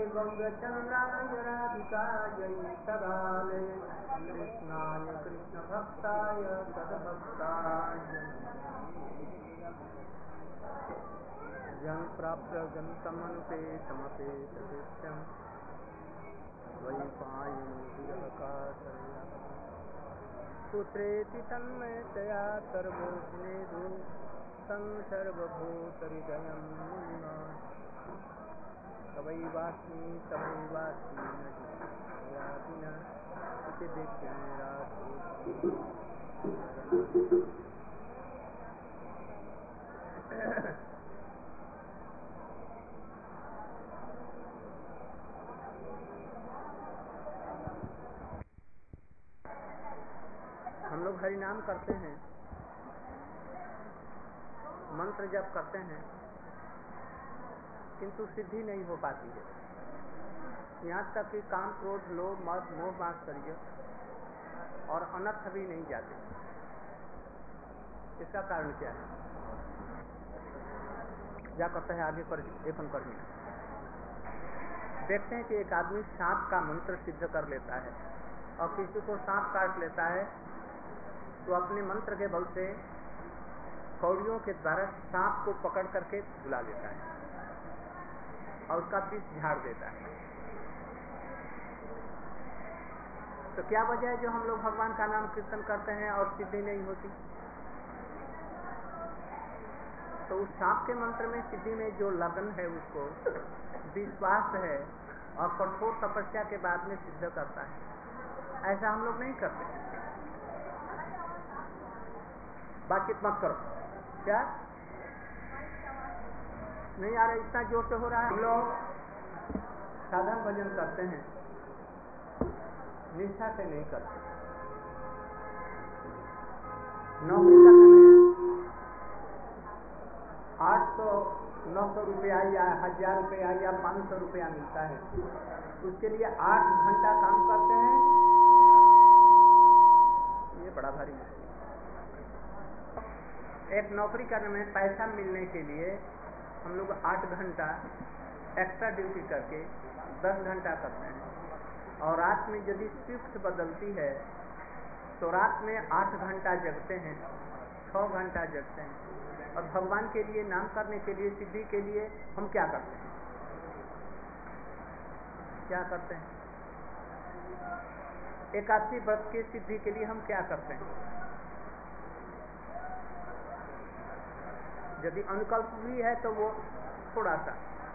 गौरचन्द्राय राधिकायै तदालये कृष्णाय कृष्णभक्ताय तद्भक्ताय यं प्राप्य गन्तमनुपेतमपेतकृत्यं द्वैपायनो विरहकातरया पुत्रेति तन्मयतया सर्वोऽग्नेदु तं सर्वभूतहृदयं मुनिना तवैवास्मि तवैवास्मि न यातिना इति विज्ञानराधोऽस्मि। हम लोग हरिनाम करते हैं, मंत्र जप करते हैं, किंतु सिद्धि नहीं हो पाती है। यहाँ तक कि काम, क्रोध, लोभ, मद, मोह, मात्सर्य और अनर्थ भी नहीं जाते। इसका कारण क्या है? क्या कहता है आगे पर लेखन करनी। देखते हैं कि एक आदमी सांप का मंत्र सिद्ध कर लेता है और किसी को सांप काट लेता है तो अपने मंत्र के बल से कौड़ियों के द्वारा सांप को पकड़ करके बुला लेता है और उसका विष झाड़ देता है। तो क्या वजह है जो हम लोग भगवान का नाम कीर्तन करते हैं और सिद्धि नहीं होती? तो उस सांप के मंत्र में सिद्धि में जो लगन है, उसको विश्वास है और कठोर तपस्या के बाद में सिद्ध करता है। ऐसा हम लोग नहीं करते। बातचीत मत करो। क्या नहीं आ रहा? इतना जोर से हो रहा है। हम लोग साधन भजन करते हैं, निष्ठा से नहीं करते। नौकरी करने में 800-900 रुपया या 1000 रुपया या 500 रुपया मिलता है। उसके लिए 8 घंटा काम करते हैं। ये बड़ा भारी है। एक नौकरी करने में पैसा मिलने के लिए हम लोग 8 घंटा एक्स्ट्रा ड्यूटी करके 10 घंटा करते हैं और रात में यदि शिफ्ट बदलती है तो रात में 8 घंटा जगते हैं, 6 घंटा जगते हैं और भगवान के लिए, नाम करने के लिए, सिद्धि के लिए हम क्या करते हैं? क्या करते हैं? 81 व्रत की सिद्धि के लिए हम क्या करते हैं? यदि अनुकल्प भी है तो वो थोड़ा सा।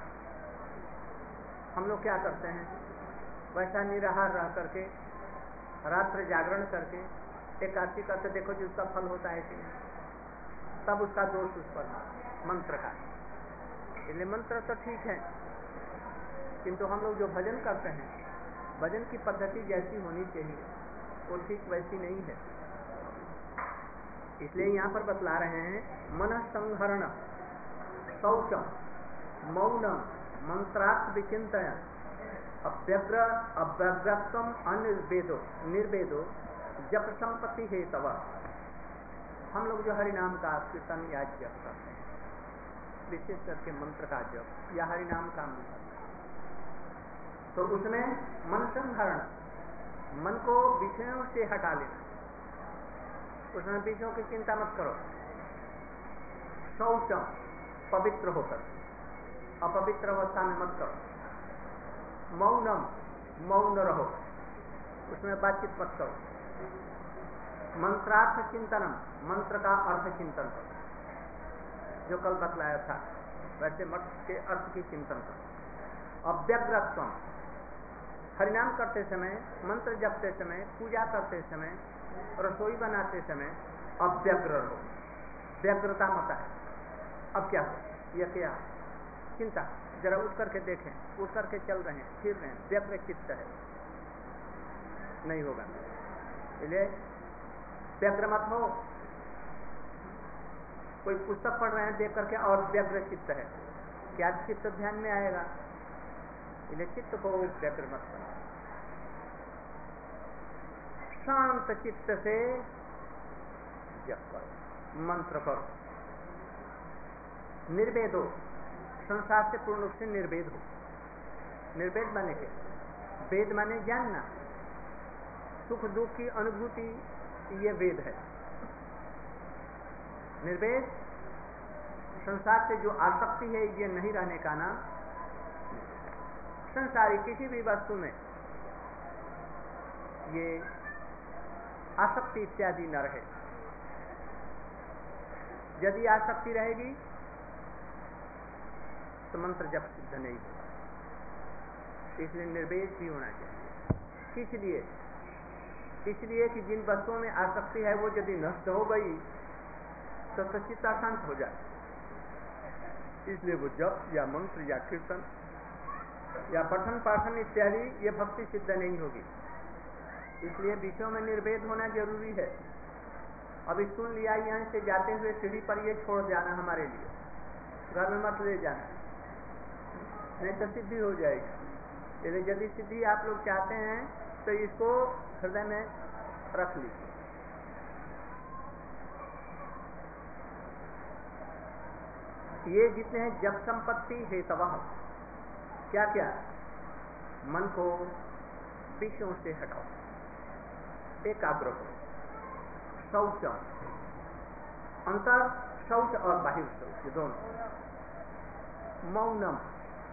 हम लोग क्या करते हैं? वैसा निराहार रह करके, रात्र जागरण करके, एकादशी करके देखो जी उसका फल होता है कि नहीं। तब उसका दोष उस पर मंत्र का। इसलिए मंत्र तो ठीक है, किंतु हम लोग जो भजन करते हैं, भजन की पद्धति जैसी होनी चाहिए वो ठीक वैसी नहीं है। इसलिए यहाँ पर बतला रहे हैं, मन संहरण, शौचम, मौन, मंत्रार्थ विचिंतन, अव्यग्रत्वम, निर्वेदो जप संपत्ति हेतव। हम लोग जो हरिनाम का कीर्तन या जप करते हैं, विशेष करके मंत्र का जप या हरिनाम का मंत्र, तो उसमें मन संहरण, मन को विषयों से हटा लेना। उसमें विषयों की चिंता मत करो। शौचम, पवित्र होकर, अपवित्र अवस्था में मत करो। मौनम, मौन रहो, उसमें बातचीत मत करो। मंत्रार्थ चिंतनम, मंत्र का अर्थ चिंतन करो, जो कल बतलाया था वैसे मत के अर्थ की चिंतन करो। अव्यग्रत्वम, हरिनाम करते समय, मंत्र जपते समय, पूजा करते समय, रसोई बनाते समय अव्यग्र रहो, व्यग्रता मत आए। अब क्या हो? यह क्या चिंता? जरा उठ करके देखें, उठ करके चल रहे हैं, फिर रहे हैं, व्यग्र चित्त है, नहीं होगा। इसलिए व्यग्र मत हो। कोई पुस्तक पढ़ रहे हैं देख करके और व्यग्र चित्त है, क्या चित्त ध्यान में आएगा? इसलिए चित्त को व्यग्र मत करो। शांत चित्त से जप करो, मंत्र करो। निर्वेद हो, संसार से पूर्ण रूप से निर्वेद हो। निर्वेद माने क्या? वेद माने जानना, सुख दुख की अनुभूति, ये वेद है। निर्वेद संसार से जो आसक्ति है ये नहीं रहने का नाम। संसारी किसी भी वस्तु में ये आसक्ति इत्यादि न रहे। यदि आसक्ति रहेगी तो मंत्र जप सिद्ध नहीं होगा। इसलिए निर्वेद भी होना चाहिए। इसलिए कि जिन वस्तुओं में आसक्ति है वो यदि नष्ट हो गई तो चित्त अशांत हो जाए। इसलिए वो जप या मंत्र या कीर्तन या पठन पाठन इत्यादि ये भक्ति सिद्ध नहीं होगी। इसलिए विषयों में निर्वेद होना जरूरी है। अभी सुन लिया, यहाँ से जाते हुए सीढ़ी पर ये छोड़ जाना हमारे लिए, घर में मत ले जाना, नहीं तो सिद्धि हो जाएगी। यदि सिद्धि आप लोग चाहते हैं तो इसको हृदय में रख लीजिए। ये जितने हैं जप संपत्ति हेतवः, क्या क्या? मन को विषयों से हटाओ, एकाग्र करो, शौच, अंतर शौच और बाहिर शौच दोनों, मौनम,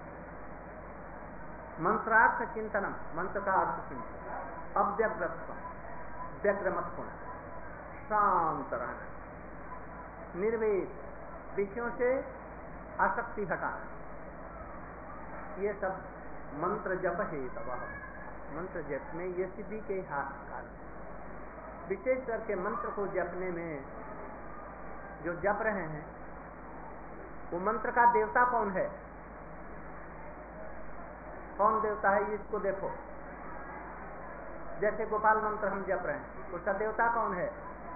मंत्रार्थ चिंतनम, मंत्र का अर्थ चिंतन, अव्यग्रत्व, व्यग्र मत होना, शांत रहना, निर्वेद, विषयों से आसक्ति हटाना, ये सब मंत्र जप है। तब मंत्र जप में ये सिद्धि के हाथ काल, विशेष करके मंत्र को जपने में जो जप रहे हैं वो मंत्र का देवता कौन है? कौन देवता है इसको देखो। जैसे गोपाल मंत्र हम जप रहे हैं, उसका देवता कौन है?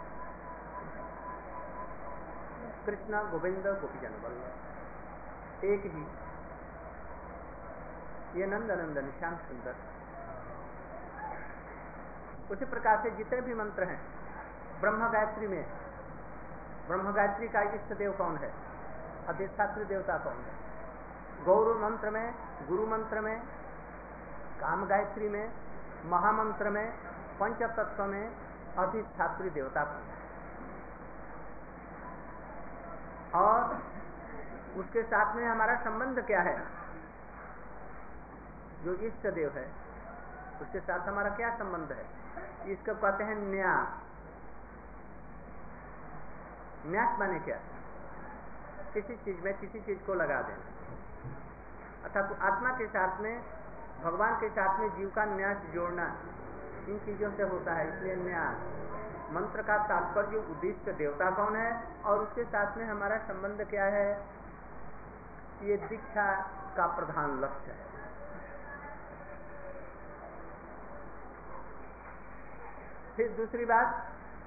कृष्ण, गोविंद, गोपीजन वल्लभ, एक ही। ये नंद नंदन श्याम सुंदर। उसी प्रकार से जितने भी मंत्र हैं, ब्रह्म गायत्री में, ब्रह्म गायत्री का इष्ट देव कौन है? अधिष्ठात्री देवता कौन है? गौर मंत्र में, गुरु मंत्र में, काम गायत्री में, महामंत्र में, पंचतत्व में अधिष्ठात्री देवता कौन है? और उसके साथ में हमारा संबंध क्या है? जो इष्ट देव है उसके साथ हमारा क्या संबंध है? इसको कहते हैं न्यास। न्यास माने क्या? किसी चीज में किसी चीज को लगा देना, अर्थात तो आत्मा के साथ में, भगवान के साथ में जीव का न्यास जोड़ना, इन चीजों से होता है। इसलिए न्यास मंत्र का तात्पर्य उद्दिष्ट देवता कौन है और उसके साथ में हमारा संबंध क्या है, ये दीक्षा का प्रधान लक्ष्य है। फिर दूसरी बात,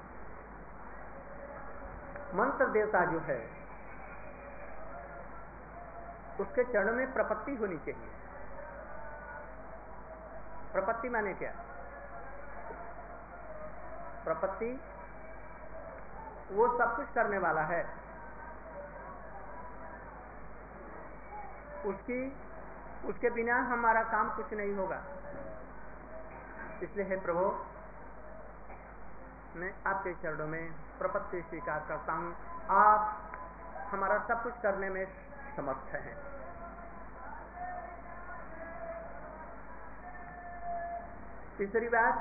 मंत्र देवता जो है उसके चरणों में प्रपत्ति होनी चाहिए। प्रपत्ति माने क्या? प्रपत्ति वो सब कुछ करने वाला है, उसके बिना हमारा काम कुछ नहीं होगा। इसलिए हे प्रभु, मैं आपके चरणों में प्रपत्ति स्वीकार करता हूँ। आप हमारा सब कुछ करने में समर्थ हैं। तीसरी बात,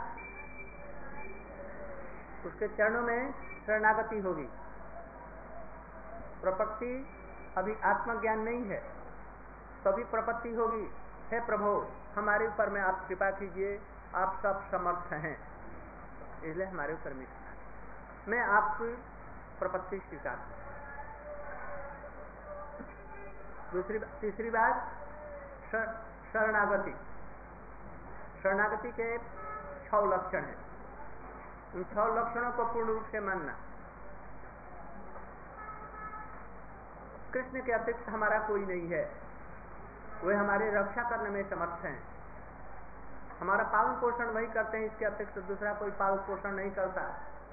उसके चरणों में शरणागति होगी। प्रपत्ति अभी आत्मज्ञान नहीं है, तभी प्रपत्ति होगी। हे प्रभु, हमारे ऊपर में आप कृपा कीजिए, आप सब समर्थ हैं, इसलिए हमारे ऊपर में मैं आपकी प्रपत्ति स्वीकार करूं। तीसरी बात, शरणागति। शरणागति के 6 लक्षण हैं। उन 6 लक्षणों को पूर्ण रूप से मानना। कृष्ण के अतिरिक्त हमारा कोई नहीं है, वे हमारे रक्षा करने में समर्थ हैं। हमारा पालन पोषण वही करते हैं, इसके अतिरिक्त दूसरा कोई पालन पोषण नहीं करता।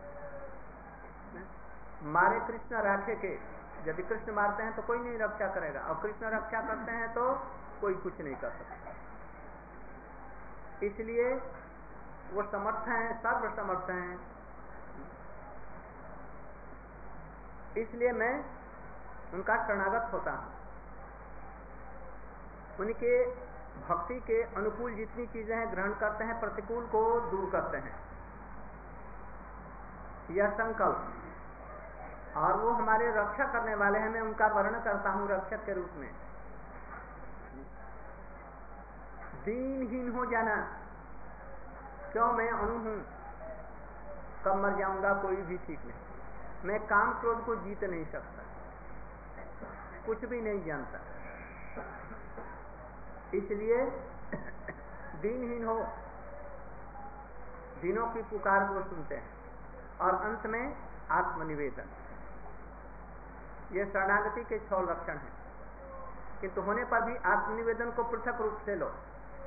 मारे कृष्ण राखे के, यदि कृष्ण मारते हैं तो कोई नहीं रक्षा करेगा, और कृष्ण रक्षा करते हैं तो कोई कुछ नहीं कर सकता। इसलिए वो समर्थ हैं, सर्वसमर्थ हैं। इसलिए मैं उनका शरणागत होता हूँ। उनके भक्ति के अनुकूल जितनी चीजें हैं ग्रहण करते हैं, प्रतिकूल को दूर करते हैं, यह संकल्प। और वो हमारे रक्षा करने वाले हैं। मैं उनका वर्णन करता हूँ रक्षक के रूप में। दीनहीन हो जाना, क्यों? मैं अणु हूं, कब मर जाऊंगा कोई भी ठीक नहीं। मैं काम क्रोध को जीत नहीं सकता, कुछ भी नहीं जानता। इसलिए दीनहीन हो, दीनों की पुकार को सुनते हैं। और अंत में आत्मनिवेदन। ये शरणागति के 6 लक्षण हैं। किंतु होने पर भी आत्मनिवेदन को पृथक रूप से लो।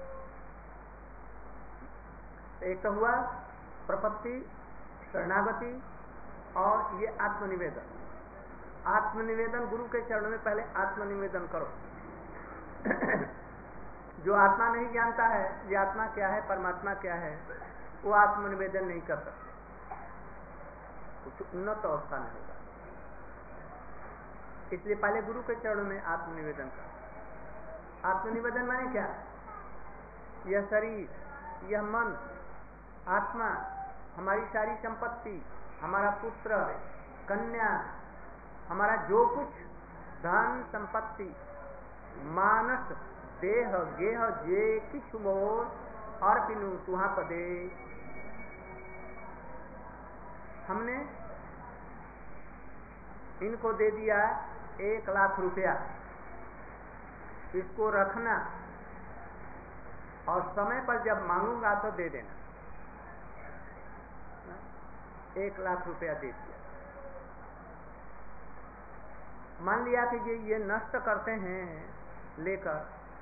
एक तो हुआ प्रपत्ति, शरणागति और ये आत्मनिवेदन। आत्मनिवेदन, गुरु के चरणों में पहले आत्मनिवेदन करो। जो आत्मा नहीं जानता है ये आत्मा क्या है, परमात्मा क्या है, वो आत्मनिवेदन नहीं कर सकते, कुछ उन्नत अवस्था में होगा। इसलिए पहले गुरु के चरणों में आत्मनिवेदन करो। आत्मनिवेदन माने क्या? यह शरीर, यह मन, आत्मा, हमारी सारी संपत्ति, हमारा पुत्र, कन्या, हमारा जो कुछ धन संपत्ति, मानस, देह, गेह जे किछु मोर अर्पिनु तुहा पदे। हमने इनको दे दिया 1 लाख रुपया, इसको रखना और समय पर जब मांगूंगा तो दे देना। 1 लाख रुपया दे दिया। मान लिया कि ये नष्ट करते हैं लेकर,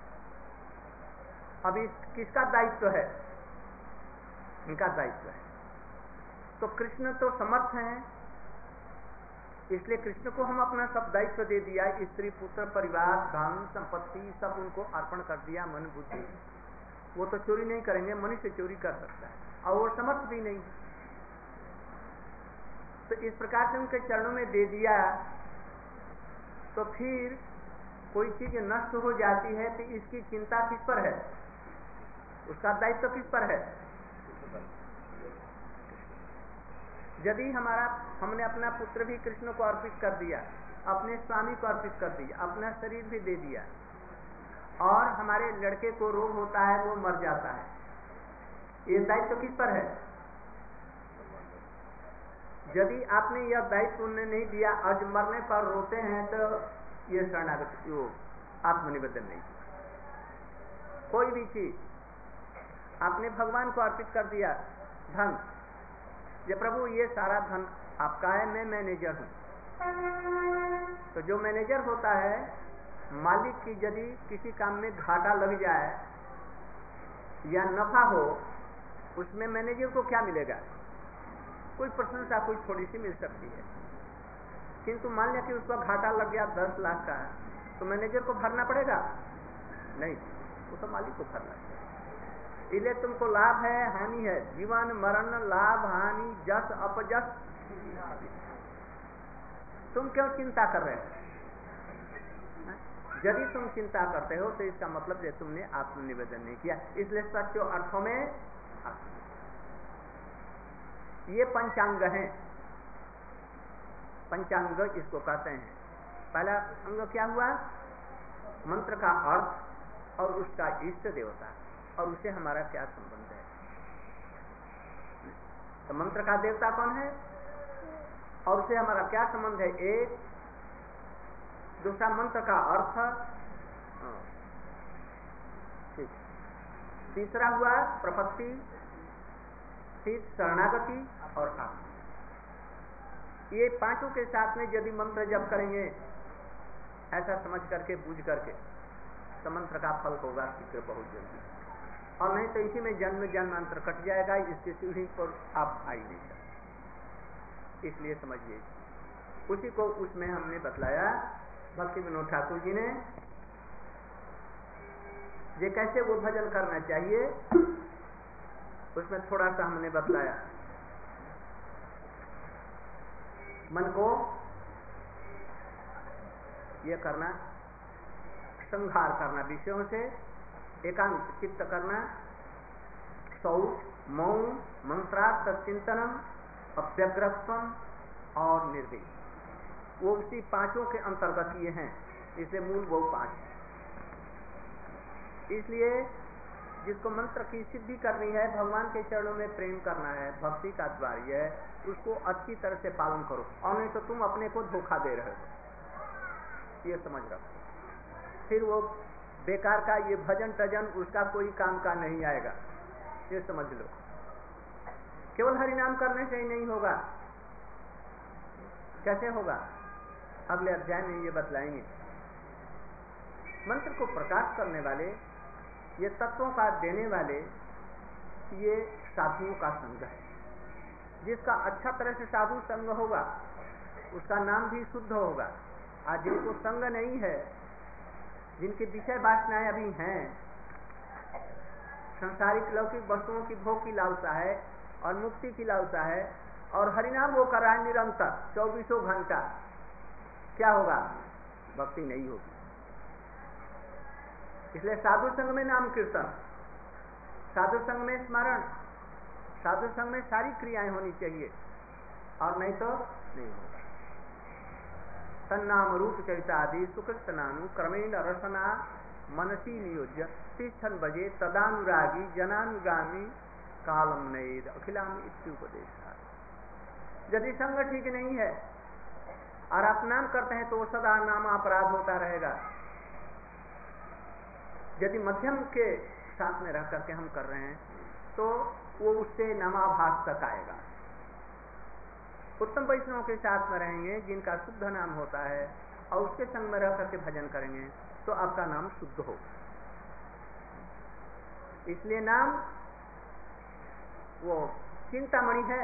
अभी किसका दायित्व है? इनका दायित्व है। तो कृष्ण तो समर्थ हैं, इसलिए कृष्ण को हम अपना सब दायित्व दे दिया। स्त्री पुत्र परिवार धन संपत्ति सब उनको अर्पण कर दिया, मन बुद्धि। वो तो चोरी नहीं करेंगे, मनुष्य चोरी कर सकता है और वो समर्थ भी नहीं। तो इस प्रकार से उनके चरणों में दे दिया। तो फिर कोई चीज नष्ट हो जाती है तो इसकी चिंता किस पर है? उसका दायित्व किस पर है? यदि हमने अपना पुत्र भी कृष्ण को अर्पित कर दिया, अपने स्वामी को अर्पित कर दिया, अपना शरीर भी दे दिया, और हमारे लड़के को रोग होता है, वो मर जाता है, ये दायित्व किस पर है? यदि आपने यह दायित्व उन्हें नहीं दिया, आज मरने पर रोते हैं, तो ये शरणागति, वो आत्मनिवेदन नहीं। कोई भी चीज आपने भगवान को अर्पित कर दिया, धन, ये प्रभु ये सारा धन आपका है, मैं मैनेजर हूं। तो जो मैनेजर होता है, मालिक की यदि किसी काम में घाटा लग जाए या नफा हो, उसमें मैनेजर को क्या मिलेगा? कोई प्रशंसा, कोई थोड़ी सी मिल सकती है। किंतु मान लिया कि उसका घाटा लग गया 10 लाख का, तो मैनेजर को भरना पड़ेगा? नहीं, वो तो मालिक को भरना पड़ेगा। इसलिए तुमको लाभ है हानि है, जीवन मरण, लाभ हानि, जस अपजस, तुम क्यों चिंता कर रहे हो? यदि तुम चिंता करते हो तो इसका मतलब है तुमने आत्मनिवेदन नहीं किया। इसलिए सच्चे अर्थों में ये पंचांग हैं। पंचांग इसको कहते हैं। पहला अंग क्या हुआ? मंत्र का अर्थ और उसका इष्ट देवता, और उसे हमारा क्या संबंध है। तो मंत्र का देवता कौन है और उसे हमारा क्या संबंध है? एक। दूसरा मंत्र का अर्थ, ठीक। तीसरा हुआ प्रपत्ति, फिर शरणागति और आत्मा। ये पांचों के साथ में यदि मंत्र जप करेंगे ऐसा समझ करके, बूझ करके, तो मंत्र का फल होगा शीघ्र, बहुत जल्दी। और नहीं तो इसी में जन्म जन्मांतर कट जाएगा, इसके सीढ़ी पर आप आ ही नहीं सकते। इसलिए समझिए, उसी को उसमें हमने बतलाया भक्ति विनोद ठाकुर जी ने, ये कैसे वो भजन करना चाहिए। उसमें थोड़ा सा हमने बतलाया। मन को ये करना, संहार करना, विषयों से एकांत चित्त करना, शौच, मौन, मंत्रार्थ चिंतनम, अव्यग्रत्वम और निर्विघ्न, वो उसी पांचों के अंतर्गत ये हैं। इसलिए मूल वो पांच। इसलिए जिसको मंत्र की सिद्धि करनी है, भगवान के चरणों में प्रेम करना है, भक्ति का द्वार ये है, उसको अच्छी तरह से पालन करो, और नहीं तो तुम अपने को धोखा दे रहे हो, ये समझ रखो। फिर वो बेकार का ये भजन टजन उसका कोई काम का नहीं आएगा, ये समझ लो। केवल हरिनाम करने से ही नहीं होगा। कैसे होगा? अगले अध्याय में ये बतलाएंगे। मंत्र को प्रकाश करने वाले, ये तत्वों का देने वाले, ये साधुओं का संग है। जिसका अच्छा तरह से साधु संग होगा उसका नाम भी शुद्ध होगा। आज जिनको संग नहीं है, जिनकी विषय वासनाएं अभी हैं, संसारिक लौकिक वस्तुओं की भोग की लालसा है और मुक्ति की लालसा है, और हरिनाम वो कर रहा है निरंतर 24 घंटा, क्या होगा? भक्ति नहीं होगी। इसलिए साधु संग में नाम कीर्तन, साधु संग में स्मरण, साधु संग में सारी क्रियाएं होनी चाहिए, और नहीं तो नहीं होगा। तन्नाम रूप चरितादि सुकृतनानु क्रमेण रसना मनसी नियोज्य तिष्ठन बजे तदानुरागी जनानुगामी कालम नैद अखिलामी इत्युपदेश। यदि संग ठीक नहीं है और आप नाम करते हैं तो सदा नाम अपराध होता रहेगा। यदि मध्यम के साथ में रह करके हम कर रहे हैं तो वो उससे नामाभास तक आएगा। उत्तम वैष्णव के साथ में रहेंगे जिनका शुद्ध नाम होता है और उसके संग में रह करके भजन करेंगे तो आपका नाम शुद्ध होगा। इसलिए नाम वो चिंतामणि है।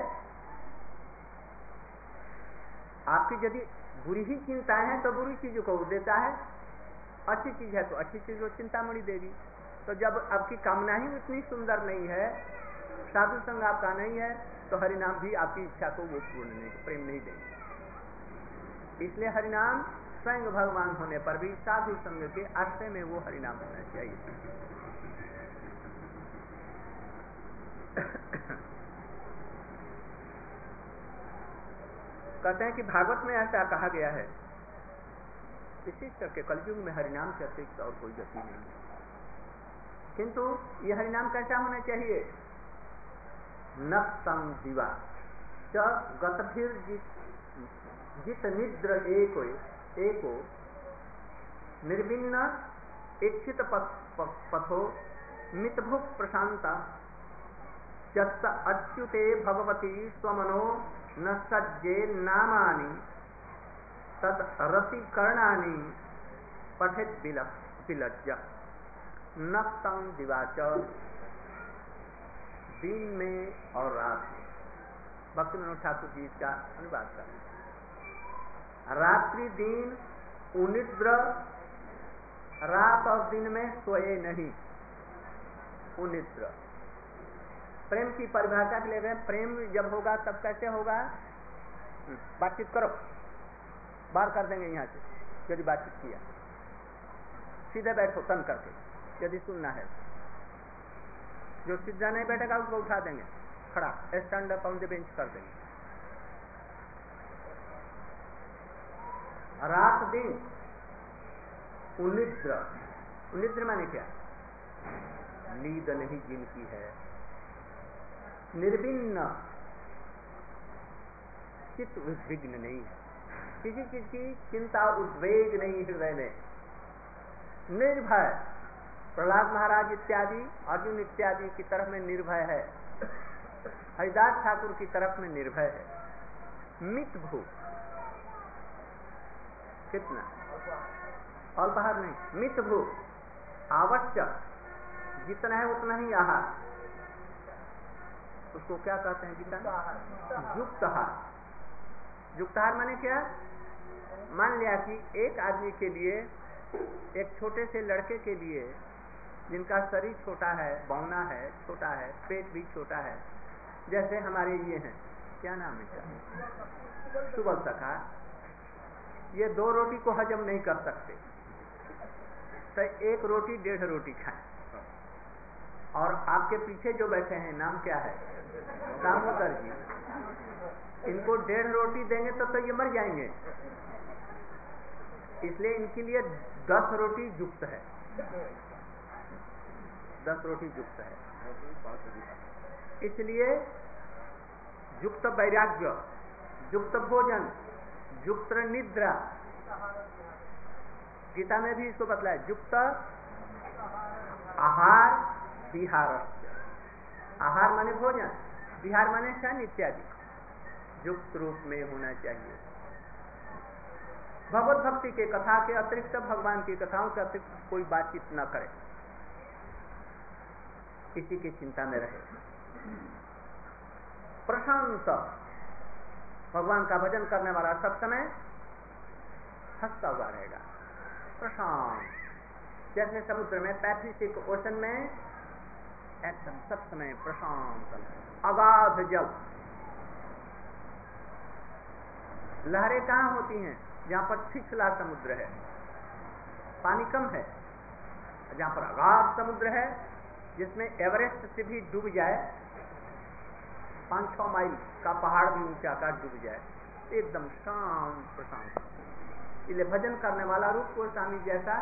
आपकी यदि बुरी ही चिंताएं हैं तो बुरी चीजों को देता है, अच्छी चीज है तो अच्छी चीज को चिंतामणि देगी। तो जब आपकी कामना ही उतनी सुंदर नहीं है, साधु संग आपका नहीं है, तो हरिनाम भी आपकी इच्छा को वो पूर्ण नहीं, प्रेम नहीं देंगे। इसलिए हरिनाम स्वयं भगवान होने पर भी साधु संग के आश्रय में वो हरिनाम होना चाहिए। कहते हैं कि भागवत में ऐसा कहा गया है, विशेष करके कलयुग में हरिनाम से अतिरिक्त और कोई गति नहीं है। किंतु यह हरिनाम कैसा होना चाहिए? न संजीवा च गतभिर जित निद्र एको निर्विन्न इच्छित पथो मितभुक प्रशांता जत्त अच्युते भगवती स्वमनो न सज्जे नामानि तद रसिकर्णानि पठित विलज्जा। नक्तं दिवाच, दिन में और रात में। भक्ति मनोहर ठाकुर जी इसका अनुवाद करें। रात्रि दिन उनिद्र, रात और दिन में सोए नहीं, उनिद्र। प्रेम की परिभाषा के लिए गए, प्रेम जब होगा तब कैसे होगा? बातचीत करो, बाहर कर देंगे यहाँ से यदि बातचीत किया। सीधे बैठो तन करके यदि सुनना है। जो सीधा नहीं बैठेगा उसको उठा देंगे, खड़ा stand up on the bench कर देंगे। रात दिन उनिद्र, उनिद्र माने क्या? नींद नहीं जिनकी है। निर्विन्न, चित्त उद्विग्न नहीं है, किसी चीज की चिंता उद्वेग नहीं हृदय में। निर्भय, प्रहलाद महाराज इत्यादि, अर्जुन इत्यादि की तरफ में निर्भय है, हरिदास ठाकुर की तरफ में निर्भय है। मित भूख, कितना? अल्पाहार नहीं, मित भूख, आवश्यक जितना है उतना ही आहार। उसको क्या कहते हैं गीता? युक्त आहार। युक्त आहार माने क्या? मान लिया कि एक आदमी के लिए, एक छोटे से लड़के के लिए जिनका शरीर छोटा है, बौना है, छोटा है, पेट भी छोटा है, जैसे हमारे ये हैं, क्या नाम है, सुबल सखा, ये 2 रोटी को हजम नहीं कर सकते, तो 1 रोटी 1.5 रोटी खाएं। और आपके पीछे जो बैठे हैं, नाम क्या है, दामोदर जी, इनको 1.5 रोटी देंगे तो ये मर जाएंगे, इसलिए इनके लिए 10 रोटी युक्त है, 10 रोटी युक्त है। इसलिए युक्त वैराग्य, युक्त भोजन, युक्त निद्रा, गीता में भी इसको बतलाया, युक्त आहार विहार, आहार माने भोजन, विहार माने शयन इत्यादि, युक्त रूप में होना चाहिए। भगवत भक्ति के कथा के अतिरिक्त, भगवान की कथाओं के अतिरिक्त कोई बातचीत न करे, किसी की चिंता में रहे, प्रशांत, भगवान का भजन करने वाला सब समय हंसता हुआ रहेगा, प्रशांत, जैसे समुद्र में, पैसिफिक ओशन में एकदम सब समय प्रशांत, अगाध जल, लहरें कहाँ होती हैं, जहां पर छिछला समुद्र है, पानी कम है, जहां पर अगाध समुद्र है, जिसमें एवरेस्ट से भी डूब जाए, 5-6 माइल का पहाड़ भी ऊंचा का डूब जाए, एकदम शांत प्रशांत। इसलिए भजन करने वाला रूप गोस्वामी जैसा,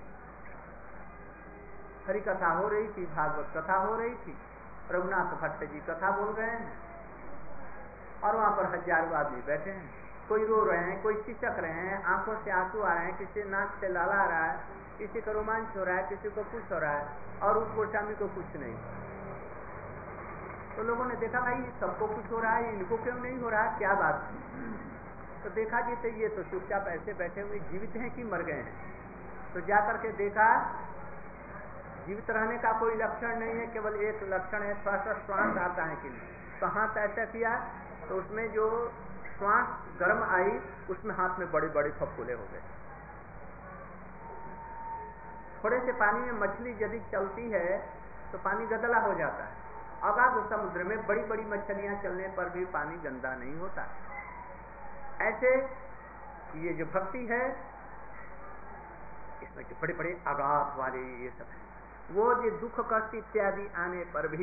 हरि कथा हो रही थी, भागवत कथा हो रही थी, रघुनाथ भट्ट जी कथा बोल रहे हैं, और वहां पर हजारों आदमी बैठे हैं, कोई रो रहे हैं, कोई चिचक रहे हैं, आंखों से आंसू आ रहे हैं, किसी नाक से लाला आ रहा है, किसी का रोमांच हो रहा है, किसी को कुछ हो रहा है, और उस गोस्वामी को कुछ नहीं। तो लोगों ने देखा, भाई सबको कुछ हो रहा है, इनको क्यों नहीं हो रहा है, क्या बात। तो देखा कि तो ये तो चुपचाप ऐसे बैठे हुए जीवित हैं कि मर गए हैं। तो जाकर के देखा, जीवित रहने का कोई लक्षण नहीं है, केवल एक लक्षण है, थोड़ा सा श्वास आता है कि नहीं। तो हाथ ऐसा किया तो उसमें जो श्वास गर्म आई, उसमें हाथ में बड़े बड़े फफूले हो गए। थोड़े से पानी में मछली यदि चलती है तो पानी गदला हो जाता है, अगाध समुद्र में बड़ी बड़ी मछलियां चलने पर भी पानी गंदा नहीं होता। ऐसे ये जो भक्ति है, इसमें जो बड़े बड़े अगाध वाले ये सब है, वो जो दुख कष्ट इत्यादि आने पर भी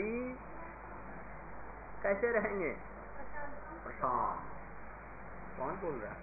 कैसे रहेंगे, प्रशांत। कौन बोल रहा है,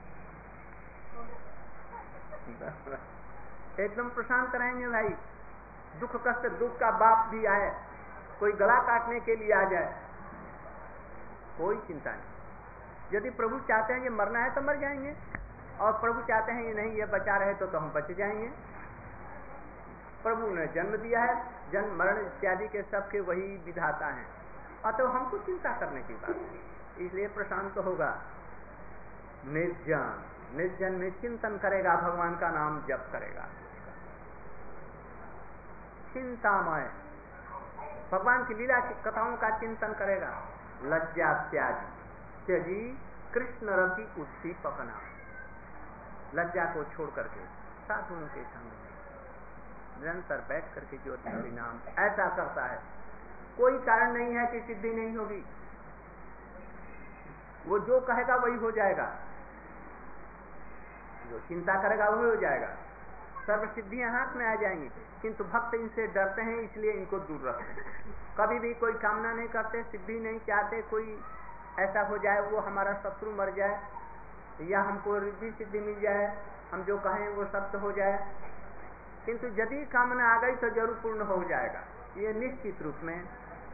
एकदम प्रशांत रहेंगे भाई। दुख कष्ट, दुख का बाप भी आए, कोई गला काटने के लिए आ जाए, कोई चिंता नहीं। यदि प्रभु चाहते हैं ये मरना है तो मर जाएंगे, और प्रभु चाहते हैं ये नहीं, ये बचा रहे तो हम बच जाएंगे। प्रभु ने जन्म दिया है, जन्म मरण इत्यादि के सबके वही विधाता हैं, अतः हमको चिंता करने की बात है। इसलिए प्रशांत होगा, निर्जन, निर्जन में चिंतन करेगा, भगवान का नाम जप करेगा, चिंतामय, भगवान की लीला की कथाओं का चिंतन करेगा। लज्जा त्याजी, त्यजी कृष्ण रति उद्दीपकना, लज्जा को छोड़ करके साधुओं के संग निरंतर बैठ करके जो नाम ऐसा करता है, कोई कारण नहीं है कि सिद्धि नहीं होगी, वो जो कहेगा वही हो जाएगा, जो चिंता करेगा वही हो जाएगा, सर्व सिद्धियां हाथ में आ जाएंगी। किंतु भक्त इनसे डरते हैं, इसलिए इनको दूर रखते हैं। कभी भी कोई कामना नहीं करते, सिद्धि नहीं चाहते, कोई ऐसा हो जाए वो हमारा शत्रु मर जाए, या हमको रिद्धि सिद्धि मिल जाए, हम जो कहें वो सत्य हो जाए। किंतु यदि कामना आ गई तो जरूर पूर्ण हो जाएगा, ये निश्चित रूप में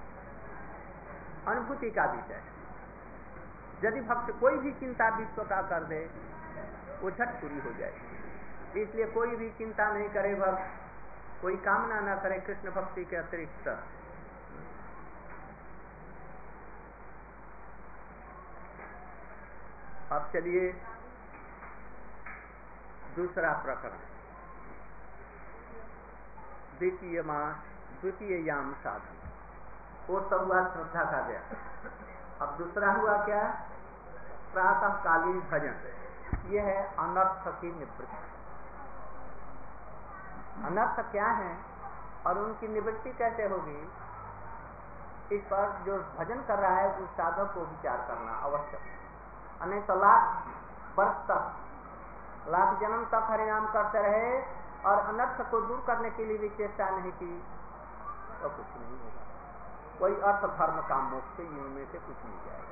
अनुभूति का विषय है। यदि भक्त कोई भी चिंता विश्व का कर दे, वो झट पूरी हो जाएगी। इसलिए कोई भी चिंता नहीं करे भक्त, कोई कामना ना करे कृष्ण भक्ति के अतिरिक्त। अब चलिए दूसरा प्रकरण, द्वितीय याम साधन, वो सब हुआ श्रद्धा का गया। अब दूसरा हुआ क्या, प्रातःकालीन भजन। यह है अनर्थ की निवृत्ति। अनर्थ क्या है, और उनकी निवृत्ति कैसे होगी, इस पर जो भजन कर रहा है उस साधक को विचार करना आवश्यक। नहीं तो लाख वर्ष तक, लाख जन्म तक हरिनाम करते रहे और अनर्थ को दूर करने के लिए भी चेष्टा नहीं की तो कुछ नहीं होगा। कोई अर्थ धर्म काम मोक्ष इनमें से कुछ नहीं जाएगा।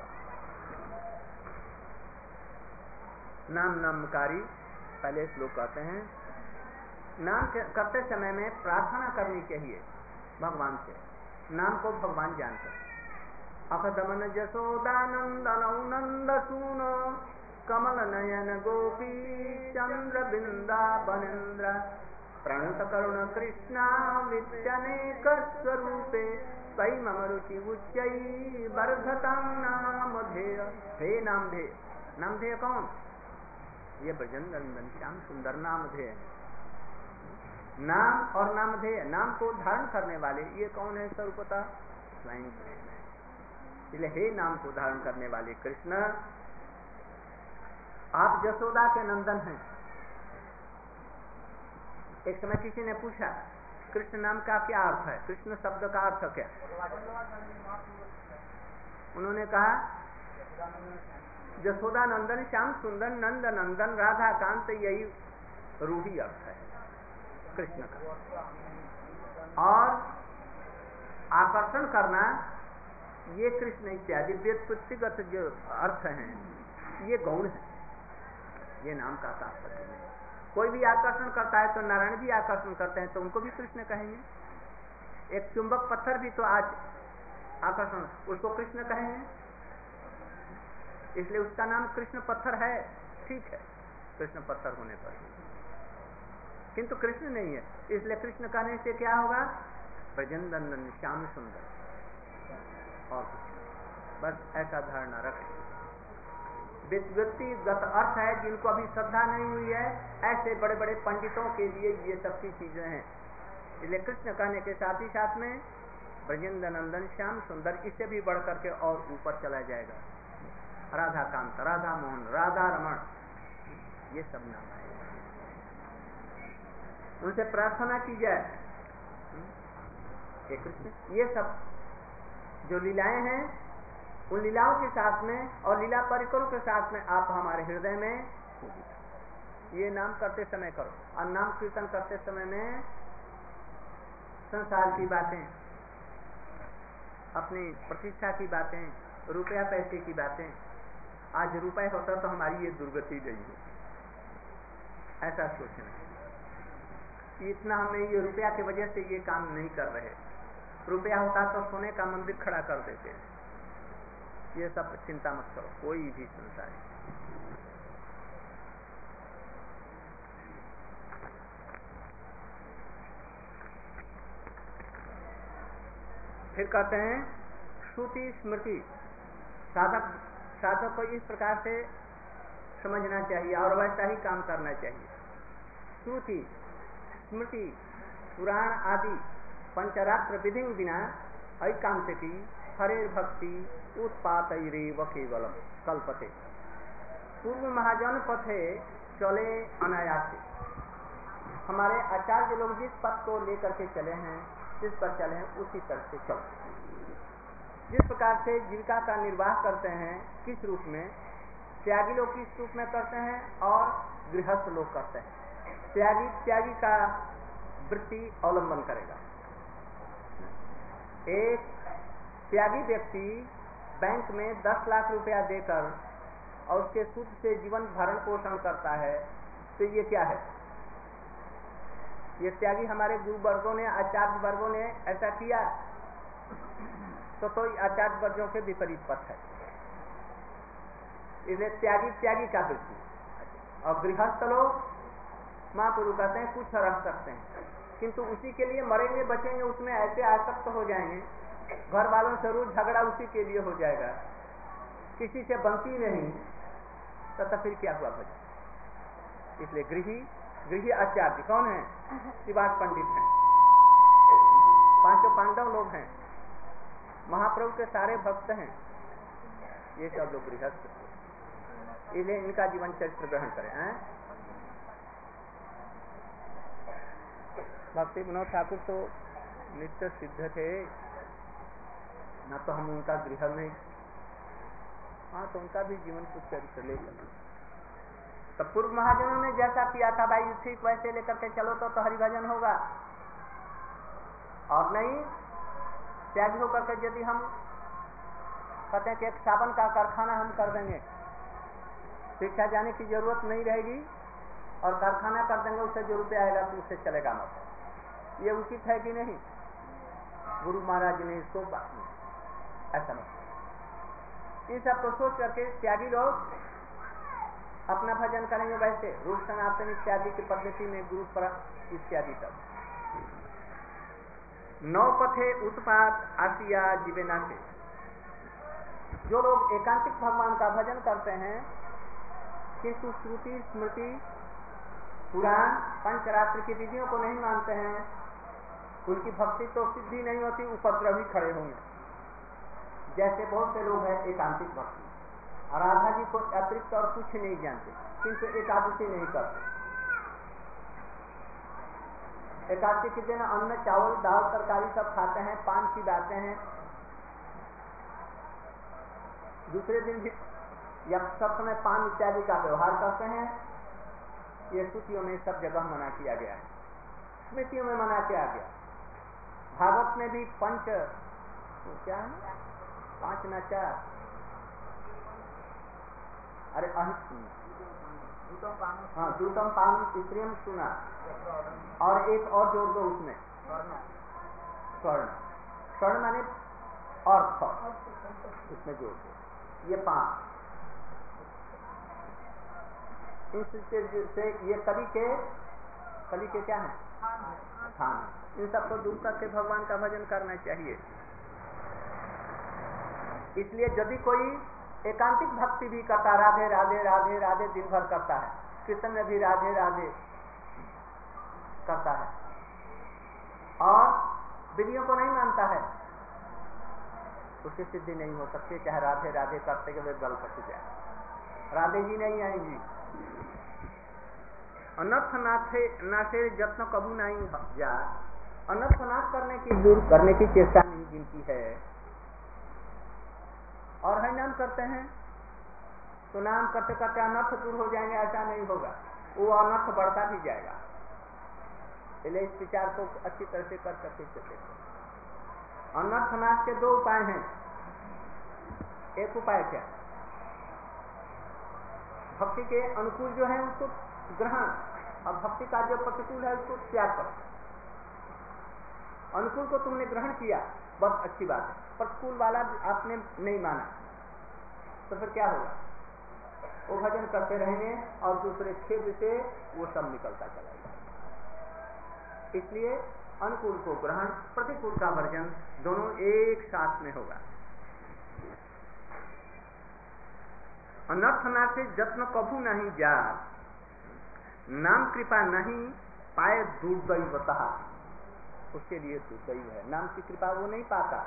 नाम नामकारी पहले श्लोक कहते हैं, नाम करते समय में प्रार्थना करनी चाहिए भगवान से, नाम को भगवान जानकर। अखदमन जसोदानंदन नंद सून कमल नयन गोपी चंद्र बिंदा बनेन्द्र प्रणत करुण कृष्णा विद्यनेक स्वरूपे तई मम रुचि उच्चई वर्धतां नामधेय। हे नामधेय, नामधेय कौन? ये ब्रजनंदन श्याम सुंदर नामधेय। नाम और नामधेय, नाम को धारण करने वाले ये कौन है? स्वरूपतः स्वयं कृष्ण है। इसलिए हे नाम को धारण करने वाले कृष्ण, आप यशोदा के नंदन हैं। एक समय किसी ने पूछा कृष्ण नाम का क्या अर्थ है, कृष्ण शब्द का अर्थ क्या? उन्होंने कहा यशोदा नंदन श्याम सुंदर नंद नंदन राधा कांत, यही रूढ़ी अर्थ है कृष्ण का। और आकर्षण करना ये कृष्ण इत्यादि व्युत्पत्तिगत जो अर्थ हैं ये गौण है, ये नाम का तात्पर्य है। कोई भी आकर्षण करता है तो नारायण भी आकर्षण करते हैं तो उनको भी कृष्ण कहेंगे। एक चुंबक पत्थर भी तो आज आकर्षण, उसको कृष्ण कहेंगे, इसलिए उसका नाम कृष्ण पत्थर है। ठीक है, कृष्ण पत्थर होने पर, किंतु कृष्ण नहीं है। इसलिए कृष्ण कहने से क्या होगा? ब्रजनंदन श्याम सुंदर, और कुछ बस ऐसा धारणा रखें। व्यक्तिगत अर्थ है, जिनको अभी श्रद्धा नहीं हुई है, ऐसे बड़े बड़े पंडितों के लिए ये सब की चीजें हैं। इसलिए कृष्ण कहने के साथ ही साथ में ब्रजेंद्रनंदन श्याम सुंदर, इससे भी बढ़ करके और ऊपर चला जाएगा। राधा कांत, राधा मोहन, राधा रमण, ये सब नाम है। उनसे प्रार्थना की जाए हे कृष्ण। ये सब जो लीलाएं हैं उन लीलाओं के साथ में और लीला परिकरों के साथ में आप हमारे हृदय में ये नाम करते समय करो। और नाम कीर्तन करते समय में संसार की बातें, अपनी प्रतिष्ठा की बातें, रुपया पैसे की बातें, आज रुपया होता तो हमारी ये दुर्गति नहीं होती, ऐसा सोचना। इतना हमें ये रुपया की वजह से ये काम नहीं कर रहे, रुपया होता तो सोने का मंदिर खड़ा कर देते। ये सब चिंता मत करो, कोई भी संसार। फिर कहते हैं श्रुति स्मृति, साधक को इस प्रकार से समझना चाहिए और वैसा ही काम करना चाहिए। श्रुति स्मृति पुराण आदि पंचरात्र विधि बिना ऐकांतिकी हरे भक्ति उत्पातैरेव केवलम कल्पते। पूर्व महाजन पथे चले अनायासे। हमारे आचार्य लोग जिस पथ को लेकर के चले हैं, जिस पर चले हैं, उसी तरह से चलो। जिस प्रकार से जीविका का निर्वाह करते हैं, किस रूप में, त्यागी लोग किस रूप में करते हैं और गृहस्थ लोग करते हैं। त्यागी का वृत्ति अवलंबन करेगा। एक त्यागी व्यक्ति बैंक में 10 लाख रुपया देकर और उसके सूद से जीवन भरण पोषण करता है, तो ये क्या है? ये त्यागी हमारे गुरु वर्गों ने, आचार्य वर्गों ने ऐसा किया तो आचार्य वर्गों के विपरीत पथ है। इसलिए त्यागी का वृत्ति। और गृहस्थ लोग महापुरुष कहते हैं कुछ रख सकते हैं, किंतु उसी के लिए मरेंगे बचेंगे, उसमें ऐसे आसक्त हो जाएंगे, घर वालों से रोज झगड़ा उसी के लिए हो जाएगा, किसी से बनती नहीं, तो फिर क्या हुआ भजन। इसलिए गृही आचार्य कौन है? शिवास पंडित हैं, 5 पांडव लोग हैं, महाप्रभु के सारे भक्त हैं, ये सब लोग गृहस्थ। इसलिए इनका जीवन चरित्र ग्रहण करें। भक्ति विनोद ठाकुर तो नित्य सिद्ध थे, न तो हम उनका गृह में, हाँ तो उनका भी जीवन कुछ चरित्र ले चलो। तो पूर्व महाजनों ने जैसा किया था भाई ठीक वैसे लेकर के चलो तो हरिभजन होगा। और नहीं त्यागी होकर के यदि हम कहते हैं कि एक साबन का कारखाना हम कर देंगे, शिक्षा जाने की जरूरत नहीं रहेगी और कारखाना कर देंगे, उससे जो रुपया आएगा तो उससे चलेगा मत। ये उचित है कि नहीं? गुरु महाराज ने इसको ऐसा नहीं, इन सब को सोच करके त्यागी लोग अपना भजन करेंगे। वैसे रूप सनातन इत्यादि की पद्धति में गुरु पर इत्यादि तक नौ पथे उत्पात आसिया जीवेना से जो लोग एकांतिक भगवान का भजन करते हैं किंतु श्रुति स्मृति पुराण पंचरात्र की विधियों को नहीं मानते हैं, उनकी भक्ति तो सिद्धि नहीं होती, उपद्रवी खड़े होंगे। जैसे बहुत से लोग हैं एकांतिक भक्ति, राधा जी को अतिरिक्त और कुछ नहीं जानते किंतु एकादशी नहीं करते। एकादशी के दिन अन्न चावल दाल तरकारी सब खाते हैं, पान की बातें हैं, दूसरे दिन भी या सब समय पान इत्यादि का व्यवहार करते हैं। ये श्रुतियों में सब जगह मना किया गया है, स्मृतियों में मना किया गया। भागवत में भी पंच क्या है, पांच न चार, अरे हाँ दूतम पान तीसरियम सुना, और एक और जोड़ दो उसमें स्वर्ण, स्वर्ण माने अर्थ, उसमें जोड़ दो, ये पांच। से ये कली के क्या है थान, इन सबको दूर करके भगवान का भजन करना चाहिए। इसलिए यदि कोई एकांतिक भक्ति भी करता, राधे राधे राधे राधे दिन भर करता है, कीर्तन में भी राधे राधे करता है और विधियों को नहीं मानता है, उसकी सिद्धि नहीं हो सकती। चाहे राधे राधे करते हुए गल कट जाए, राधे जी नहीं आएंगी। अनर्थ नाथे जत्न कबू नहीं जा, अनर्थ नाश करने की दूर करने की चेष्टा नहीं जिनकी है और है नाम करते हैं तो नाम करते करते अनर्थ दूर हो जाएंगे, ऐसा नहीं होगा, वो अनर्थ बढ़ता भी जाएगा। इसलिए इस विचार को अच्छी तरह से कर सकते चलते। अनर्थ नाश के दो उपाय हैं। एक उपाय क्या, भक्ति के अनुकूल जो है उसको ग्रहण, और भक्ति का जो प्रतिकूल है उसको त्याग करो। अनुकूल को तुमने ग्रहण किया, बहुत अच्छी बात है, प्रतिकूल वाला आपने नहीं माना तो फिर क्या होगा, वो भजन करते रहेंगे और दूसरे क्षेत्र से वो सब निकलता चला जाएगा। इसलिए अनुकूल को ग्रहण, प्रतिकूल का वर्जन दोनों एक साथ में होगा। अनर्थ नाथे जत्न कभू नहीं जा, नाम कृपा नहीं पाए दुर्दैवतः, उसके लिए दुर्दैव है, नाम की कृपा वो नहीं पाता।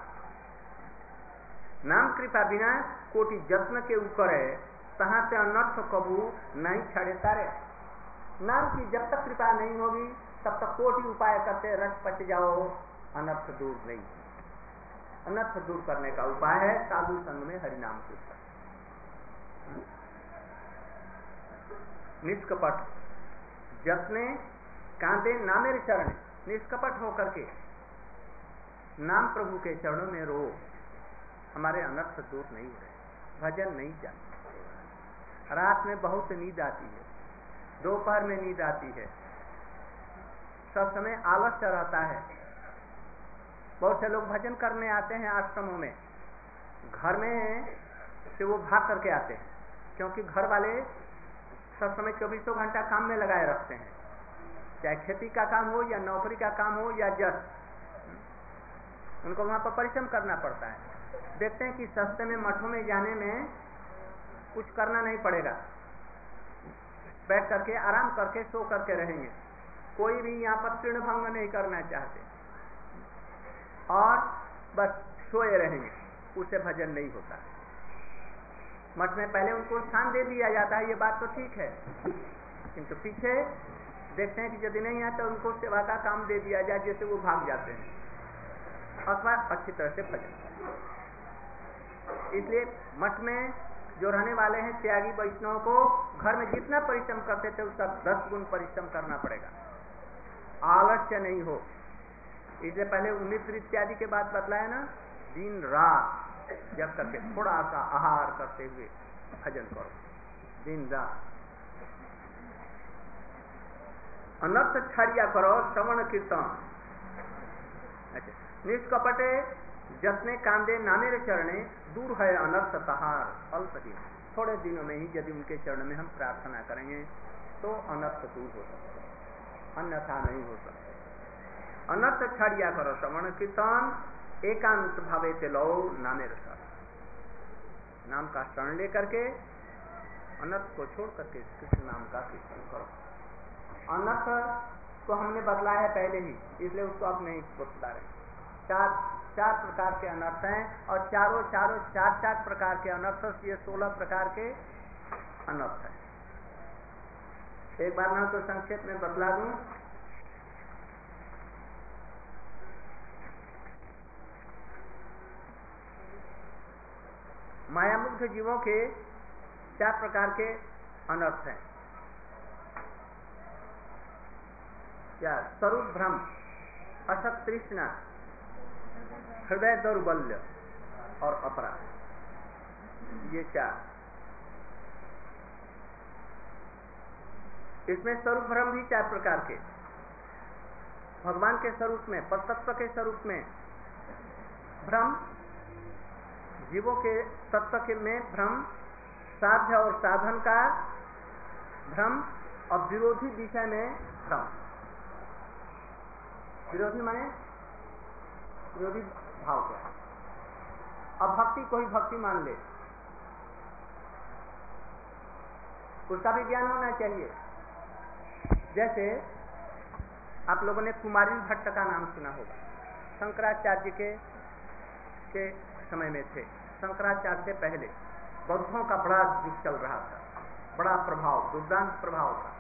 नाम कृपा बिना कोटि जत्न के ऊपर है, तहां से अनर्थ कबू नहीं छड़े तारे। नाम की जब तक कृपा नहीं होगी तब तक कोटि उपाय करते रस पच जाओ, अनर्थ दूर नहीं। अनर्थ दूर करने का उपाय है साधु संग में हरिनाम कीर्तन, निष्कपट जतने कांदे नामेर चरण, निष्कपट होकर के नाम प्रभु के चरणों में रो, हमारे अनर्थ दूर नहीं हो रहे, भजन नहीं जाते। रात में बहुत नींद आती है, दोपहर में नींद आती है, सब समय आलस्य रहता है। बहुत से लोग भजन करने आते हैं आश्रमों में, घर में से वो भाग करके आते हैं, क्योंकि घर वाले सब समय 24 घंटा काम में लगाए रखते हैं, चाहे खेती का काम हो या नौकरी का काम हो या जस, उनको वहां पर परिश्रम करना पड़ता है। देखते हैं कि सस्ते में मठों में जाने में कुछ करना नहीं पड़ेगा, बैठ करके आराम करके सो करके रहेंगे, कोई भी यहाँ पर तृण भंग नहीं करना चाहते और बस सोए रहेंगे, उससे भजन नहीं होता। मठ में पहले उनको स्थान दे दिया जाता है, ये बात तो ठीक है, किंतु पीछे देखते हैं कि यदि नहीं आता उनको सेवा का काम दे दिया जाए, जैसे वो भाग जाते हैं। अथवा अच्छी तरह से भजन। इसलिए मठ में जो रहने वाले हैं त्यागी वैष्णव को घर में जितना परिश्रम करते थे उसका 10 गुण परिश्रम करना पड़ेगा, आलस्य नहीं हो। इसलिए पहले 19 इत्यादि के बाद बतलाया ना, दिन रात जब करके थोड़ा सा आहार करते हुए भजन करो, दिन रात। अनर्थ छाड़िया करो श्रवण कीर्तन। अच्छा, निष्कपटे जतने कांदे नामेरे चरणे, दूर है अनर्थ तहार अल्प दिन। थोड़े दिनों में ही यदि उनके चरण में हम प्रार्थना करेंगे तो अनर्थ दूर हो सकता है, अन्यथा नहीं हो सकता। अनर्थ छाड़िया करो श्रवण कीर्तन, एकांत भावे ते लो नामेरे शरण। नाम का शरण लेकर के अनर्थ को छोड़ करके कृष्ण नाम का कीर्तन करो। अनर्थ को हमने बतलाया है पहले ही, इसलिए उसको अब नहीं बतला रहे। चार प्रकार के अनर्थ हैं और चार प्रकार के अनर्थ से ये 16 प्रकार के अनर्थ हैं। एक बार मैं तो संक्षेप में बतला दूं। मायामुग्ध जीवों के 4 प्रकार के अनर्थ हैं। क्या? स्वरूप भ्रम, असत तृष्णा, हृदय दौर्बल्य और अपराध, ये 4। इसमें स्वरूप भ्रम भी 4 प्रकार के। भगवान के स्वरूप में, परतत्व के स्वरूप में भ्रम, जीवों के तत्व के में भ्रम, साध्य और साधन का भ्रम और विरोधी दिशा में भ्रम। विरोधी माने विरोधी भाव क्या है? अब भक्ति कोई भक्ति मान ले, उसका भी ज्ञान होना चाहिए। जैसे आप लोगों ने कुमारी भट्ट का नाम सुना होगा, शंकराचार्य के समय में थे। शंकराचार्य से पहले बौद्धों का बड़ा युग चल रहा था, बड़ा प्रभाव, दुर्दांत प्रभाव था।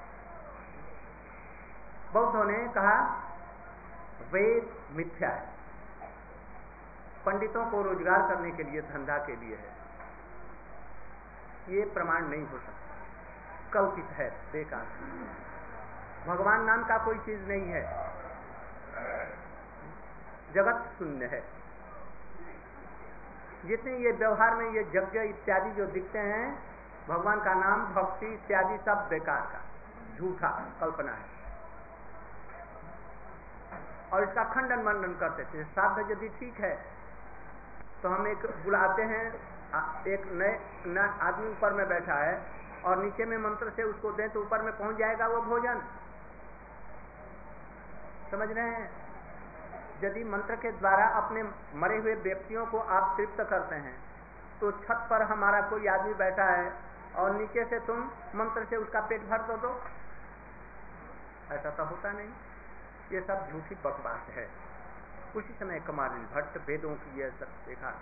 बौद्धों ने कहा वेद मिथ्या है, पंडितों को रोजगार करने के लिए, धंधा के लिए है, ये प्रमाण नहीं हो सकता, कल्पित है, बेकार। भगवान नाम का कोई चीज नहीं है, जगत शून्य है। जितने ये व्यवहार में ये यज्ञ इत्यादि जो दिखते हैं, भगवान का नाम, भक्ति इत्यादि सब बेकार का, झूठा, कल्पना है। और इसका खंडन मंडन करते थे। साध्य यदि ठीक है तो हम एक बुलाते हैं, एक नए आदमी ऊपर में बैठा है और नीचे में मंत्र से उसको दें तो ऊपर में पहुंच जाएगा वो भोजन। समझ रहे हैं? यदि मंत्र के द्वारा अपने मरे हुए व्यक्तियों को आप तृप्त करते हैं तो छत पर हमारा कोई आदमी बैठा है और नीचे से तुम मंत्र से उसका पेट भर दो, ऐसा तो होता नहीं। ये सब झूठी बकवास है। उसी समय कुमारिल भट्ट वेदों की ये सब देखा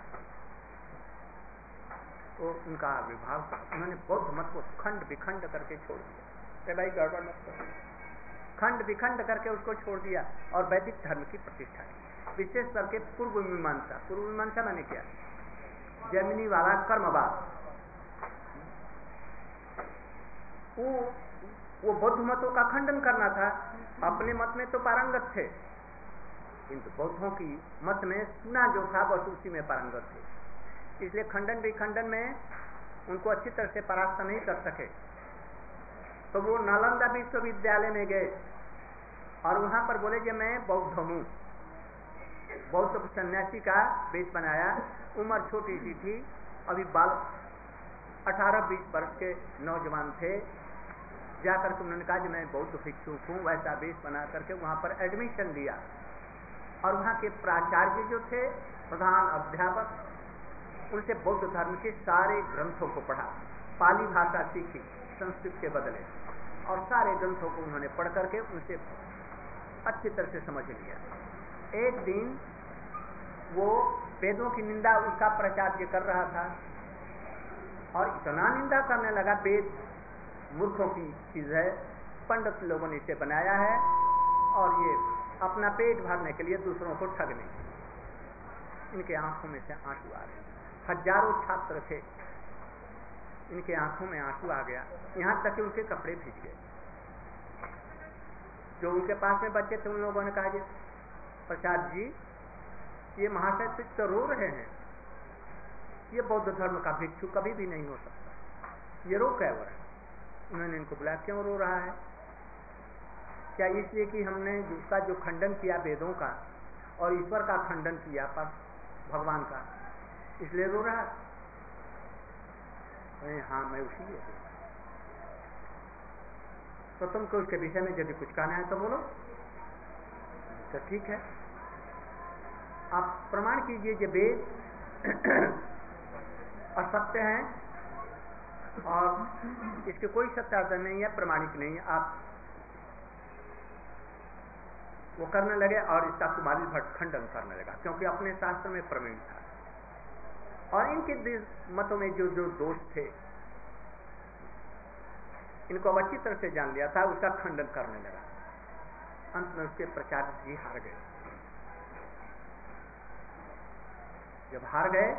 तो उनका विभाग, उन्होंने बौद्ध मत को खंड विखंड करके छोड़ दिया। भाई गड़बड़ मत करो, खंड विखंड करके उसको छोड़ दिया और वैदिक धर्म की प्रतिष्ठा की। विशेष करके पूर्व मीमांसा माने क्या? जैमिनी वाला कर्मवाद। वो बौद्ध मतों का खंडन करना था। अपने मत में तो पारंगत थे, किंतु बौद्धों की मत में सुना जो था बस उसी में पारंगत थे। इसलिए खंडन विखंडन में उनको अच्छी तरह से परास्त नहीं कर सके। तो वो नालंदा विश्वविद्यालय में गए और वहां पर बोले कि मैं बौद्ध हूँ। बौद्ध सन्यासी का वेश बनाया। उम्र छोटी सी थी, अभी बाल 18-20 वर्ष के नौजवान थे। जाकर के उन्होंने कहा कि मैं बौद्ध भिक्षुक हूँ, वैसा वेश बना करके वहां पर एडमिशन लिया। और वहां के प्राचार्य जो थे, प्रधान अध्यापक, उनसे बौद्ध धर्म के सारे ग्रंथों को पढ़ा, पाली भाषा सीखी संस्कृत के बदले, और सारे ग्रंथों को उन्होंने पढ़ करके उनसे अच्छी तरह से समझ लिया। एक दिन वो वेदों की निंदा, उसका प्रचार कर रहा था और इतना निंदा करने लगा, वेद मूर्खों की चीज है, पंडित लोगों ने इसे बनाया है और ये अपना पेट भरने के लिए दूसरों को ठगने। इनके आंखों में से आंसू आ रहे, हजारों छात्र थे, इनके आंखों में आंसू आ गया, यहाँ तक कि उनके कपड़े भीग गए। जो उनके पास में बच्चे थे उन लोगों ने कहा, जी प्रसाद जी, ये महाशय तो रो रहे हैं, ये बौद्ध धर्म का भिक्षु कभी भी नहीं हो सकता, ये रो क्या हो रहा है? उन्होंने इनको बुलाया, क्यों रो रहा है? क्या इसलिए कि हमने उसका जो खंडन किया वेदों का और ईश्वर का खंडन किया पर भगवान का, इसलिए रो रहा है? हाँ, मैं उसी लिए। तो तुमको उसके विषय में यदि कुछ कहना है तो बोलो। तो ठीक है, आप प्रमाण कीजिए कि वेद असत्य हैं और इसके कोई सत्यार्थ नहीं है, प्रमाणिक नहीं है। आप वो करने लगे और इसका कुमारिल भट्ट खंडन करने लगा, क्योंकि अपने शास्त्र में प्रवीण था और इनके मतों में जो जो दोष थे इनको अच्छी तरह से जान लिया था, उसका खंडन करने लगा। अंत में उसके प्रचारक जी हार गए। जब हार गए,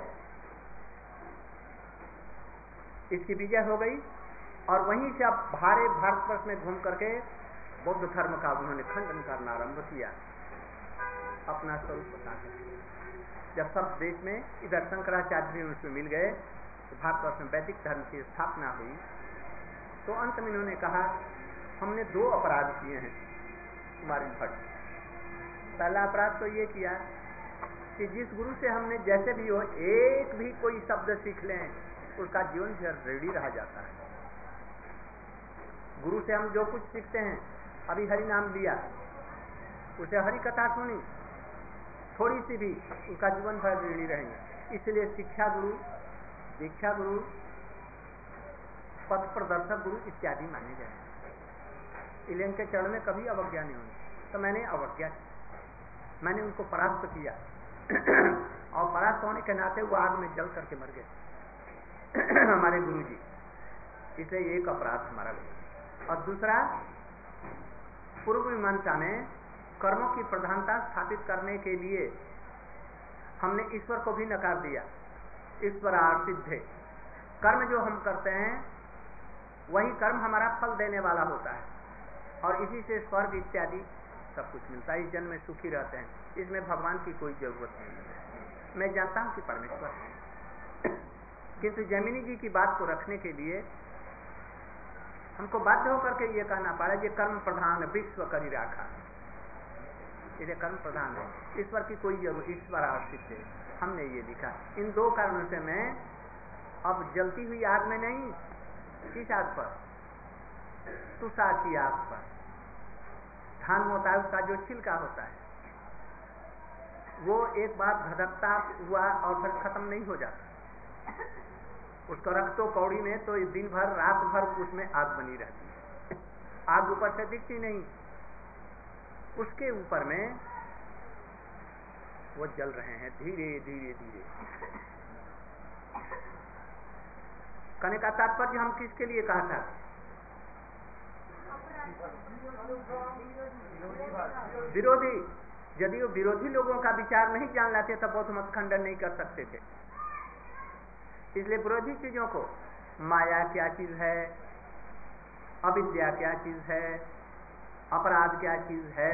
इसकी विजय हो गई और वहीं से अब भारे भारतवर्ष में घूम करके बौद्ध धर्म का उन्होंने खंडन करना आरंभ किया, अपना स्वरूप बता कर। जब सब देश में इधर शंकराचार्य भी उनसे मिल गए तो भारतवर्ष में वैदिक धर्म की स्थापना हुई। तो अंत में इन्होंने कहा, हमने 2 अपराध किए हैं कुमारिल भट्ट। पहला अपराध तो ये किया कि जिस गुरु से हमने जैसे भी हो एक भी कोई शब्द सीख लें, उसका जीवन रेडी रह जाता है। गुरु से हम जो कुछ सीखते हैं, अभी हरि नाम लिया, उसे हरि कथा सुनी, थोड़ी सी भी, उसका जीवन भर रेडी रहेंगे। इसलिए शिक्षा गुरु, दीक्षा गुरु, पथ प्रदर्शक गुरु इत्यादि माने गए। इलेन के चरण में कभी अवज्ञा नहीं होनी। तो मैंने अवज्ञा की, मैंने उनको परास्त किया और परास्त होने के नाते वो आग में जल करके मर गए हमारे गुरु जी। इसलिए एक अपराध हमारा गया। और दूसरा, पूर्व मीमांसा में कर्मों की प्रधानता स्थापित करने के लिए हमने ईश्वर को भी नकार दिया। ईश्वरार्थित कर्म जो हम करते हैं वही कर्म हमारा फल देने वाला होता है और इसी से स्वर्ग इत्यादि सब कुछ मिलता है। इस जन्म में सुखी रहते हैं, इसमें भगवान की कोई जरूरत नहीं है। मैं जानता हूं कि परमेश्वर है, किंतु जैमिनी जी की बात को रखने के लिए हमको बाध्य होकर के ये कहना पड़ा, ये कर्म प्रधान विश्व करी राखा, ये कर्म प्रधान है, ईश्वर की कोई जरूरत, ईश्वर आश्रित है। हमने ये लिखा। इन 2 कारणों से मैं अब जलती हुई आग में नहीं, किस आग पर? तुषार की आग पर। धान होता है, उसका जो छिलका होता है वो एक बार धधकता हुआ और फिर खत्म नहीं हो जाता। उसको रख तो कौड़ी में तो दिन भर रात भर उसमें आग बनी रहती है, आग ऊपर से दिखती नहीं, उसके ऊपर में वो जल रहे हैं धीरे धीरे धीरे। कहने का तात्पर्य हम किसके लिए कहा था? विरोधी। यदि वो विरोधी लोगों का विचार नहीं जान लाते तब बौद्ध मत खंडन नहीं कर सकते थे। इसलिए विरोधी चीजों को, माया क्या चीज है, अविद्या क्या चीज है, अपराध क्या चीज है,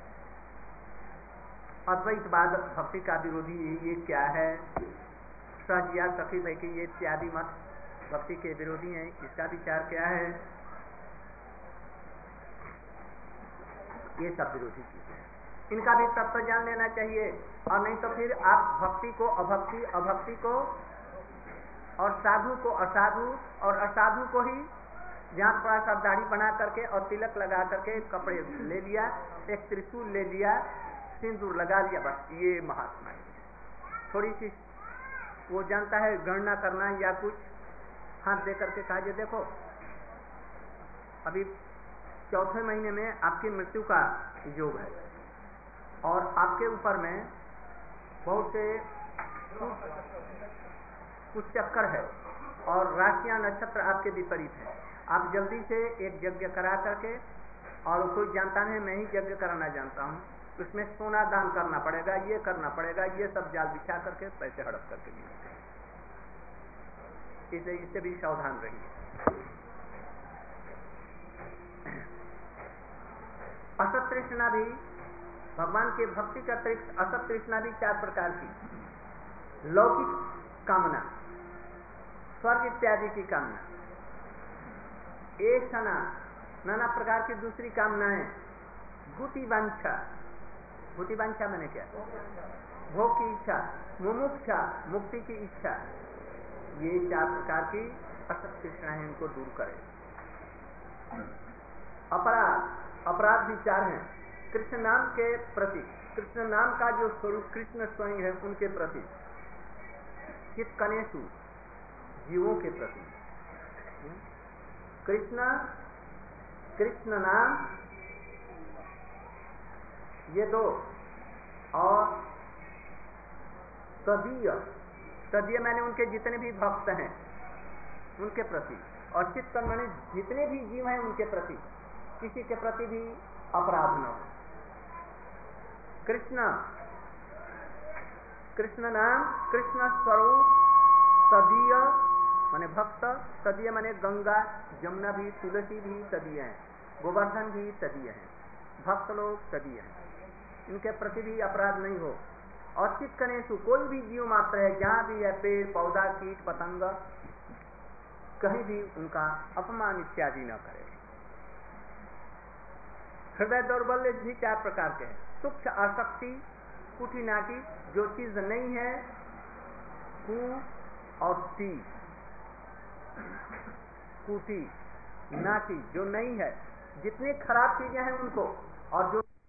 अद्वैतवाद भक्ति का विरोधी ये क्या है, सहजिया सखी बैठी ये इत्यादि मत भक्ति के विरोधी हैं, इसका विचार क्या है, ये सब विरोधी चीज है। इनका भी तत्व जान लेना चाहिए। और नहीं तो फिर आप भक्ति को अभक्ति, अभक्ति को और साधु को असाधु और असाधु को ही जहाँ थोड़ा सा दाढ़ी बना करके और तिलक लगा करके कपड़े ले लिया, एक त्रिशूल ले लिया, सिंदूर लगा लिया, बस ये महात्मा है। थोड़ी सी वो जानता है गणना करना या कुछ, हाथ दे करके कहा, ये देखो अभी 4थे महीने में आपकी मृत्यु का योग है और आपके ऊपर में बहुत से कुछ चक्कर है और राशियां नक्षत्र आपके विपरीत है। आप जल्दी से एक यज्ञ करा करके, और कोई जानता नहीं, मैं ही यज्ञ कराना जानता हूँ, उसमें सोना दान करना पड़ेगा, ये करना पड़ेगा, ये सब जाल बिछा करके पैसे हड़प करके मिलते हैं। इससे भी सावधान रहिए। असत तृष्णा भी, भगवान के भक्ति के अतिरिक्त असत तृष्णा भी 4 प्रकार की। लौकिक कामना, स्वर्ग इत्यादि की कामना, एक सना नाना प्रकार की दूसरी कामनाएं, भूतिवांछा, भूतिवांछा मैंने क्या, भोग की इच्छा, मुमुक्षा, मुक्ति की इच्छा, ये 4 प्रकार की असत तृष्णा है, इनको दूर करें। अपराध, अपराध भी 4 हैं। कृष्ण नाम के प्रति, कृष्ण नाम का जो स्वरूप कृष्ण स्वयं है उनके प्रति, चित कनेसु, जीवों के प्रति, कृष्ण, कृष्ण नाम, ये 2, और तदीय, तदीय मैंने उनके जितने भी भक्त हैं उनके प्रति, और चित्त माने जितने भी जीव हैं उनके प्रति, किसी के प्रति भी अपराध न हो। कृष्ण, कृष्ण नाम, कृष्ण स्वरूप, तदीय माने भक्त, तदीय माने गंगा, जमुना भी, तुलसी भी तदीय हैं, गोवर्धन भी तदीय हैं, भक्त लोग तदीय हैं, इनके प्रति भी अपराध नहीं हो। और चित्त कनेसु, कोई भी जीव मात्र है, जहां भी है, पेड़ पौधा कीट पतंग, कहीं भी उनका अपमान इत्यादि न करे। हृदय दौर्बल्य भी 4 प्रकार के हैं। सूक्ष्म आसक्ति, कुटी नाटी, जो चीज नहीं है, कु और टी, कुटी नाटी जो नहीं है, जितनी खराब चीजें हैं उनको, और जो